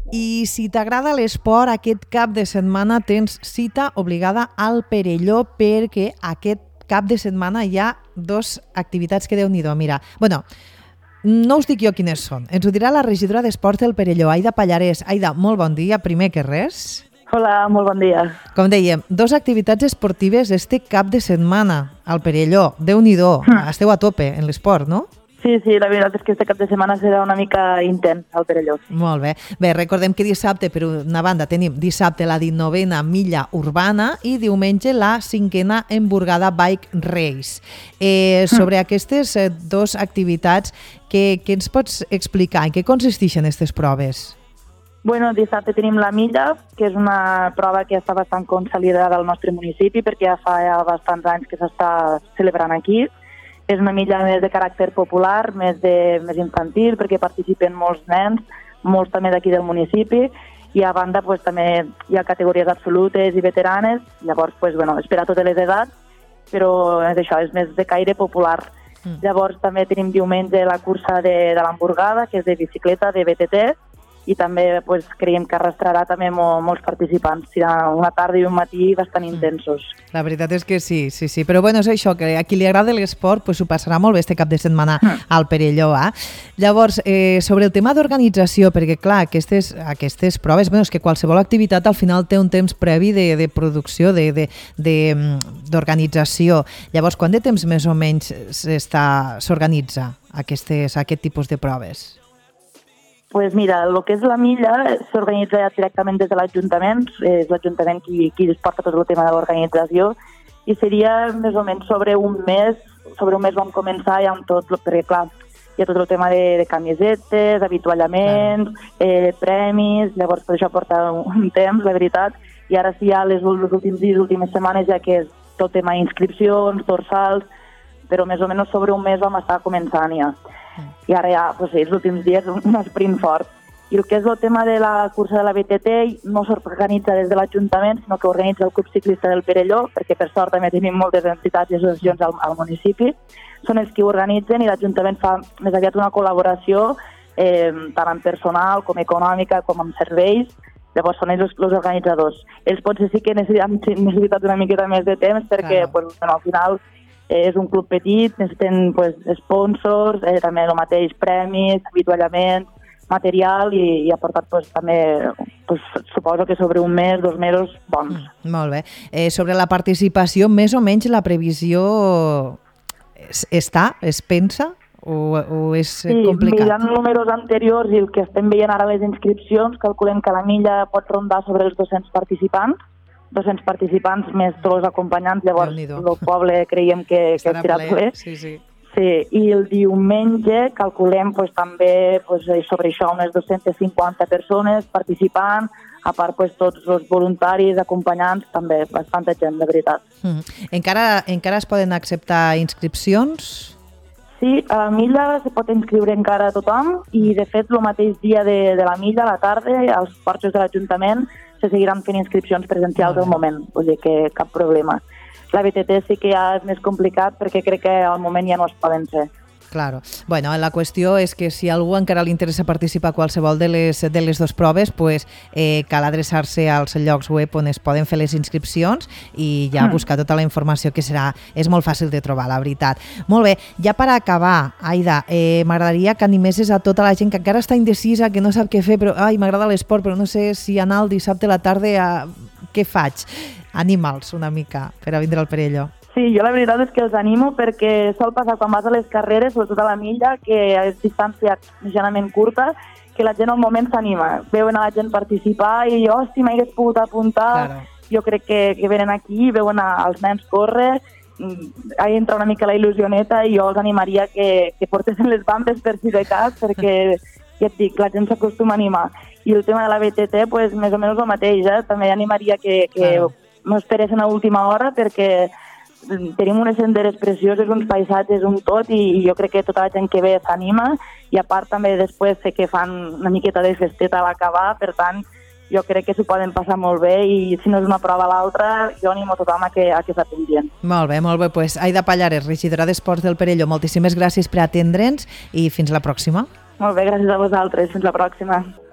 I si t'agrada l'esport, aquest cap de setmana tens cita obligada al Perelló perquè aquest cap de setmana hi ha dues activitats que Déu-n'hi-do. Mira, no us dic jo quines són. Ens ho dirà la regidora d'Esports del Perelló, Aida Pallarès. Aida, molt bon dia, primer que res. Hola, molt bon dia. Com dèiem, dues activitats esportives este cap de setmana al Perelló. Déu-n'hi-do, esteu a tope en l'esport, no? Sí, la veritat és que este cap de setmana serà una mica intens al Perelló. Molt bé. Bé, recordem que dissabte, per una banda, tenim dissabte la 19a milla urbana i diumenge la 5a emburgada Bike Race. Sobre aquestes dues activitats, què ens pots explicar? En què consisteixen aquestes proves? Bueno, dissabte tenim la milla, que és una prova que està bastant consolidada al nostre municipi perquè ja fa bastants anys que s'està celebrant aquí. És una milla més de caràcter popular, més infantil, perquè participen molts nens, molts també d'aquí del municipi, i a banda també hi ha categories absolutes i veteranes, llavors és per a totes les edats, però això és més de caire popular. Llavors també tenim diumenge la cursa de l'hamburgada, que és de bicicleta, de BTT, i també creiem que arrastrarà també molts participants. Serà una tarda i un matí bastant intensos. La veritat és que sí. Però és això, que a qui li agrada l'esport s'ho passarà molt bé este cap de setmana al Perelló. Llavors, sobre el tema d'organització, perquè clar, aquestes proves, és que qualsevol activitat al final té un temps previ de producció, d'organització. Llavors, quant de temps més o menys s'organitza aquest tipus de proves? Pues mira, el que és la milla s'organitza directament des de l'Ajuntament, és l'Ajuntament qui es porta tot el tema de l'organització, i seria més o menys sobre un mes vam començar ja amb tot, perquè clar, hi ha tot el tema de camisetes, avituallaments, premis, llavors per això porta un temps, la veritat, i ara sí, ja les últims dies, últimes setmanes, ja que és tot tema inscripcions, dorsals, però més o menys sobre un mes vam estar començant ja. I ara ja, els últims dies, un sprint fort. I el que és el tema de la cursa de la BTT no s'organitza des de l'Ajuntament, sinó que organitza el Club Ciclista del Perelló, perquè per sort també tenim moltes entitats i associacions al municipi. Són els que ho organitzen i l'Ajuntament fa més aviat una col·laboració, tant en personal com econòmica com en serveis. Llavors són ells els organitzadors. Ells potser sí que han necessitat una miqueta més de temps perquè al final és un club petit, necessiten sponsors, també el mateix premis, avituallaments, material i ha portat també, suposo que sobre un mes, 2 mesos bons. Molt bé. Sobre la participació, més o menys la previsió es pensa o és complicat? Sí, mirant números anteriors i el que estem veient ara les inscripcions, calculem que la milla pot rondar sobre els 200 participants més tots els acompanyants, llavors el poble creiem que estarà ple. Sí. I el diumenge calculem també sobre això unes 250 persones participant, a part tots els voluntaris, acompanyants, també bastanta gent, de veritat. Encara es poden acceptar inscripcions? Sí, a la milla se pot inscriure encara a tothom i de fet el mateix dia de la milla, a la tarda, als porxos de l'Ajuntament se seguiran fent inscripcions presencials al moment, vull dir que cap problema. La BTT sí que ja és més complicat perquè crec que al moment ja no es poden fer. Claro. Bueno, la qüestió és que si a algú encara li interessa participar a qualsevol de les dues proves, cal adreçar-se als llocs web on es poden fer les inscripcions i ja buscar tota la informació que és molt fàcil de trobar, la veritat. Molt bé, ja per acabar, Aida, m'agradaria que animessis a tota la gent que encara està indecisa, que no sap què fer, però m'agrada l'esport, però no sé si anar el dissabte a la tarda, què faig? Anima'ls una mica per a vindre al Perelló. Sí, jo la veritat és que els animo perquè sol passar quan vas a les carreres, sobretot a la milla, que és distància mitjanament curta, que la gent al moment s'anima. Veuen a la gent participar i si m'hagués pogut apuntar. Claro. Jo crec que venen aquí, veuen als nens córrer, ahí entra una mica la il·lusioneta i jo els animaria que portessin les bambes per si de cas, perquè ja et dic, la gent s'acostuma a animar. I el tema de la BTT, més o menys el mateix, també animaria que no esperessin a última hora perquè tenim unes senderes precioses, uns paisatges, un tot, i jo crec que tota la gent que ve s'anima, i a part també després sé que fan una miqueta de festeta a l'acabar, per tant jo crec que s'ho poden passar molt bé i si no és una prova a l'altra, jo animo a tothom a que s'atendrien. Molt bé. Aida Pallarès, regidora d'Esports del Perelló, moltíssimes gràcies per atendre'ns i fins la pròxima. Molt bé, gràcies a vosaltres. Fins la pròxima.